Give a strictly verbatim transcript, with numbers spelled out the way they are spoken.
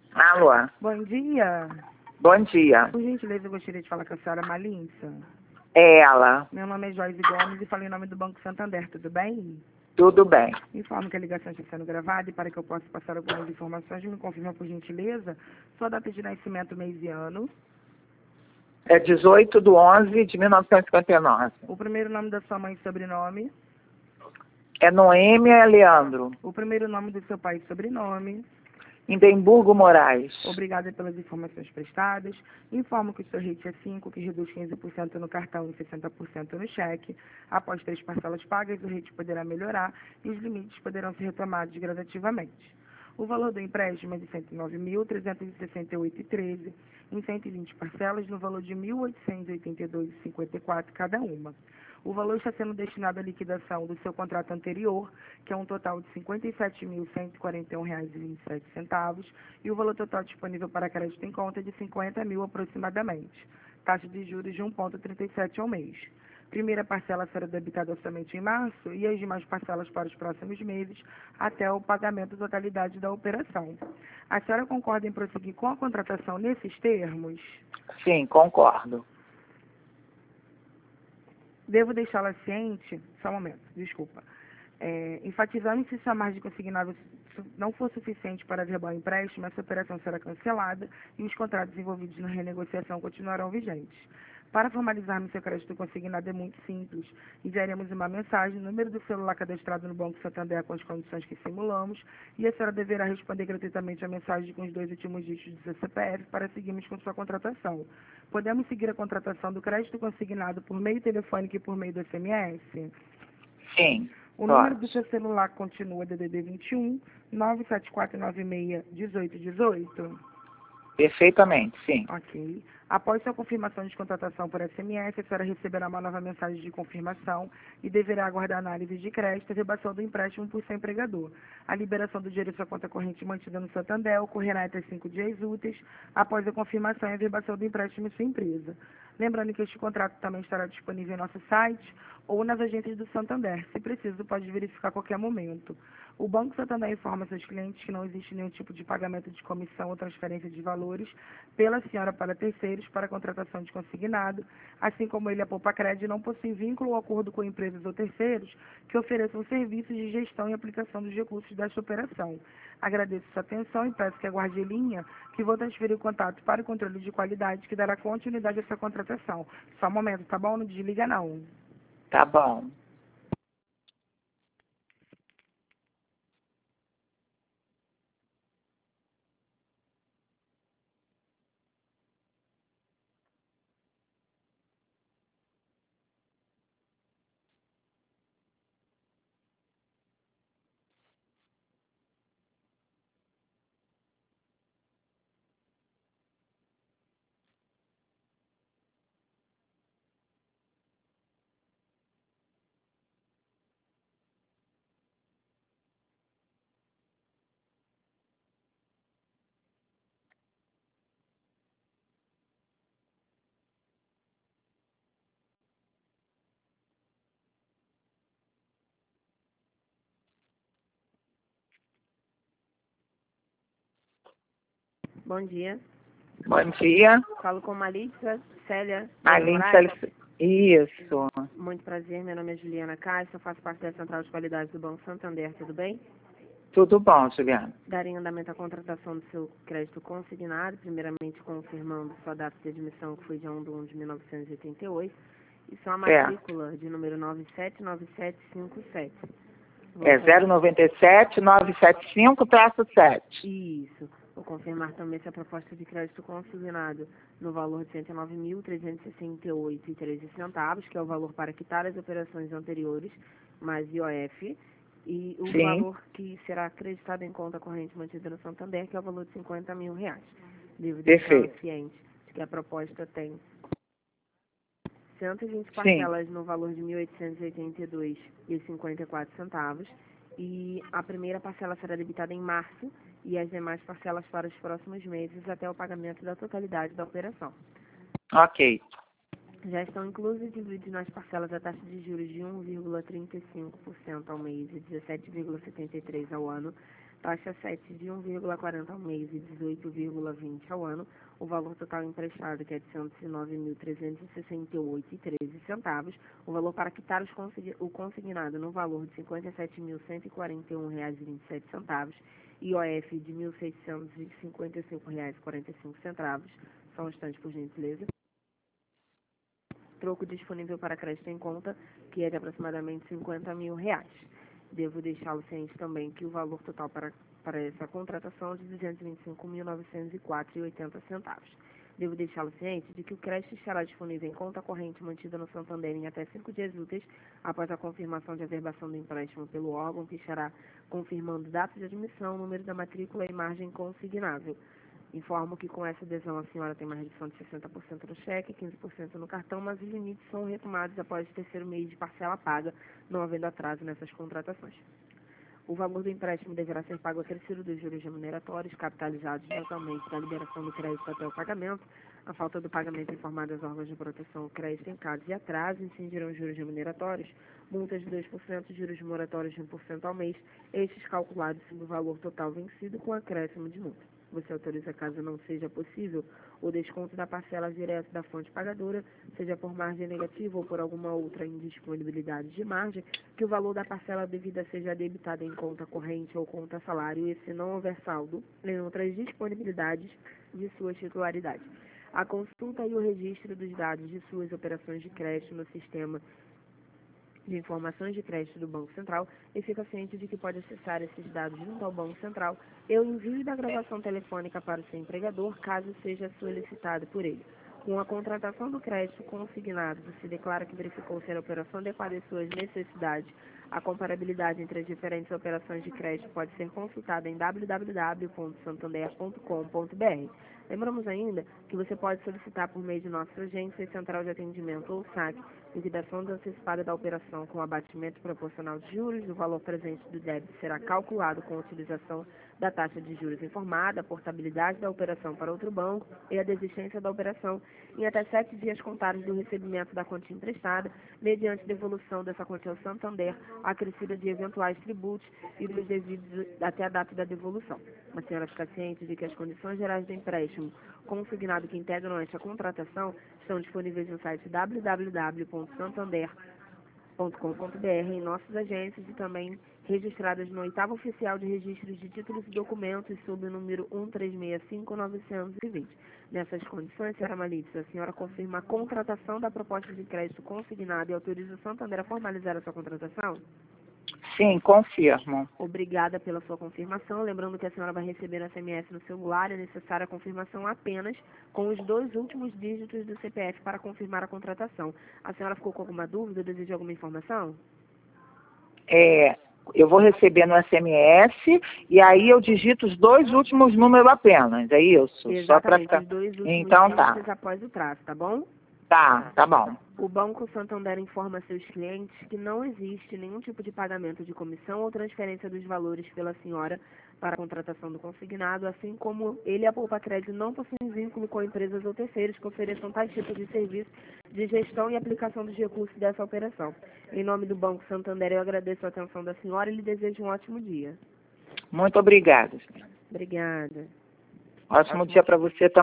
Alô, Bom dia. bom dia. Por gentileza, eu gostaria de falar com a senhora Malinça. É ela. Meu nome é Joyce Gomes e falo em nome do Banco Santander, tudo bem? Tudo bem. Informo que a ligação está sendo gravada e para que eu possa passar algumas informações, me confirma por gentileza sua data de nascimento, mês e ano, É dezoito de onze de mil novecentos e cinquenta e nove. o primeiro nome da sua mãe e sobrenome, É Noêmia Leandro, o primeiro nome do seu pai e sobrenome. Indemburgo Moraes. Obrigada pelas informações prestadas. Informo que o seu rate é cinco, que reduz quinze por cento no cartão e sessenta por cento no cheque. Após três parcelas pagas, o rate poderá melhorar e os limites poderão ser retomados gradativamente. O valor do empréstimo é de cento e nove mil, trezentos e sessenta e oito reais e treze centavos, em cento e vinte parcelas, no valor de mil oitocentos e oitenta e dois reais e cinquenta e quatro centavos cada uma. O valor está sendo destinado à liquidação do seu contrato anterior, que é um total de cinquenta e sete mil, cento e quarenta e um reais e vinte e sete centavos, e o valor total disponível para crédito em conta é de cinquenta mil aproximadamente. Taxa de juros de um vírgula trinta e sete ao mês. Primeira parcela será debitada somente em março e as demais parcelas para os próximos meses, até o pagamento da totalidade da operação. A senhora concorda em prosseguir com a contratação nesses termos? Sim, concordo. Devo deixá-la ciente, só um momento, desculpa, é, enfatizando que se a margem consignada não for suficiente para averbar o empréstimo, essa operação será cancelada e os contratos envolvidos na renegociação continuarão vigentes. Para formalizarmos seu crédito consignado é muito simples. Enviaremos uma mensagem, número do celular cadastrado no Banco Santander com as condições que simulamos, e a senhora deverá responder gratuitamente a mensagem com os dois últimos dígitos do seu C P F para seguirmos com sua contratação. Podemos seguir a contratação do crédito consignado por meio telefônico e por meio do S M S? Sim, O pode. número do seu celular continua D D D vinte e um, nove sete quatro nove seis, um oito um oito? Perfeitamente, sim. Ok. Após sua confirmação de contratação por S M S, a senhora receberá uma nova mensagem de confirmação e deverá aguardar análise de crédito e rebaixão do empréstimo por seu empregador. A liberação do dinheiro em sua conta corrente mantida no Santander ocorrerá até cinco dias úteis após a confirmação e a verbação do empréstimo em sua empresa. Lembrando que este contrato também estará disponível em nosso site ou nas agências do Santander. Se preciso, pode verificar a qualquer momento. O Banco Santander informa seus clientes que não existe nenhum tipo de pagamento de comissão ou transferência de valores pela senhora para terceiros para a contratação de consignado, assim como ele, a Poupa Cred, não possui vínculo ou acordo com empresas ou terceiros que ofereçam serviços de gestão e aplicação dos recursos desta operação. Agradeço sua atenção e peço que aguarde em linha, que vou transferir o contato para o controle de qualidade, que dará continuidade a essa contratação. Só um momento, tá bom? Não desliga, não. Tá bom. Bom dia. Bom dia. Falo com Malícia Célia Aline Moraes. Cel- Isso. Muito prazer, meu nome é Juliana Castro, eu faço parte da Central de Qualidade do Banco Santander, tudo bem? Tudo bom, Juliana. Darei andamento à contratação do seu crédito consignado, primeiramente confirmando sua data de admissão, que foi dia um de um de mil novecentos e oitenta e oito, e sua matrícula de número nove sete nove sete cinco sete. É zero nove sete nove sete cinco sete. Isso. Vou confirmar também se a proposta de crédito consignado no valor de cento e nove mil, trezentos e sessenta e oito reais e treze centavos, que é o valor para quitar as operações anteriores, mais I O F, e o Sim. valor que será acreditado em conta corrente mantida no Santander, que é o valor de cinquenta mil reais. Devo deixar Perfeito. ciente de que a proposta tem cento e vinte Sim. parcelas no valor de mil oitocentos e oitenta e dois reais e cinquenta e quatro centavos, e a primeira parcela será debitada em março e as demais parcelas para os próximos meses até o pagamento da totalidade da operação. Ok. Já estão inclusos e divididos nas parcelas a taxa de juros de um vírgula trinta e cinco por cento ao mês e dezessete vírgula setenta e três por cento ao ano, taxa sete de um vírgula quarenta ao mês e dezoito vírgula vinte ao ano, o valor total emprestado, que é de cento e nove mil trezentos e sessenta e oito reais e treze centavos, o valor para quitar os consign o consignado no valor de cinquenta e sete mil cento e quarenta e um reais e vinte e sete centavos, I O F de mil seiscentos e cinquenta e cinco reais e quarenta e cinco centavos, só um instante, por gentileza. Troco disponível para crédito em conta, que é de aproximadamente cinquenta mil reais. Devo deixá-lo ciente também que o valor total para, para essa contratação é de duzentos e vinte e cinco mil novecentos e quatro reais e oitenta centavos. Devo deixá-lo ciente de que o crédito estará disponível em conta corrente mantida no Santander em até cinco dias úteis após a confirmação de averbação do empréstimo pelo órgão, que estará confirmando data de admissão, número da matrícula e margem consignável. Informo que com essa adesão a senhora tem uma redução de sessenta por cento no cheque, quinze por cento no cartão, mas os limites são retomados após o terceiro mês de parcela paga, não havendo atraso nessas contratações. O valor do empréstimo deverá ser pago acrescido dos juros remuneratórios, capitalizados mensalmente da liberação do crédito até o pagamento. A falta do pagamento informada aos órgãos de proteção ao crédito em caso de atraso incidirão juros remuneratórios, multas de dois por cento, juros moratórios de um por cento ao mês, estes calculados sobre o valor total vencido com acréscimo de multa. Você autoriza, caso não seja possível, o desconto da parcela direto da fonte pagadora, seja por margem negativa ou por alguma outra indisponibilidade de margem, que o valor da parcela devida seja debitado em conta corrente ou conta salário e, se não houver saldo, em outras disponibilidades de sua titularidade. A consulta e o registro dos dados de suas operações de crédito no sistema de informações de crédito do Banco Central e fica ciente de que pode acessar esses dados junto ao Banco Central e o envio da gravação telefônica para o seu empregador, caso seja solicitado por ele. Com a contratação do crédito consignado, se declara que verificou ser a operação adequada às suas necessidades. A comparabilidade entre as diferentes operações de crédito pode ser consultada em w w w ponto santander ponto com ponto b r. Lembramos ainda que você pode solicitar por meio de nossa agência, central de atendimento ou S A C, liquidação antecipada da operação com abatimento proporcional de juros. O valor presente do débito será calculado com a utilização da taxa de juros informada, a portabilidade da operação para outro banco e a desistência da operação em até sete dias contados do recebimento da quantia emprestada, mediante devolução dessa quantia ao Santander, acrescida de eventuais tributos e dos devidos até a data da devolução. A senhora fica ciente de que as condições gerais do empréstimo consignado que integram esta contratação estão disponíveis no site w w w ponto santander ponto com ponto b r em nossas agências e também registradas no oitavo oficial de registros de títulos e documentos sob o número um três seis cinco nove dois zero. Nessas condições, senhora Malitz, a senhora confirma a contratação da proposta de crédito consignada e autoriza o Santander a formalizar a sua contratação? Sim, confirmo. Obrigada pela sua confirmação. Lembrando que a senhora vai receber S M S no celular, é necessária a confirmação apenas com os dois últimos dígitos do C P F para confirmar a contratação. A senhora ficou com alguma dúvida, deseja alguma informação? É, eu vou receber no S M S e aí eu digito os dois últimos números apenas, é isso? Exatamente, só para ficar... os dois últimos então, dígitos tá. após o traço, tá bom? Tá, tá bom. O Banco Santander informa seus clientes que não existe nenhum tipo de pagamento de comissão ou transferência dos valores pela senhora para a contratação do consignado, assim como ele e a Poupa Crédito não possuem vínculo com empresas ou terceiros que ofereçam tais tipos de serviço de gestão e aplicação dos recursos dessa operação. Em nome do Banco Santander, eu agradeço a atenção da senhora e lhe desejo um ótimo dia. Muito obrigada. Obrigada. Ótimo dia para você também.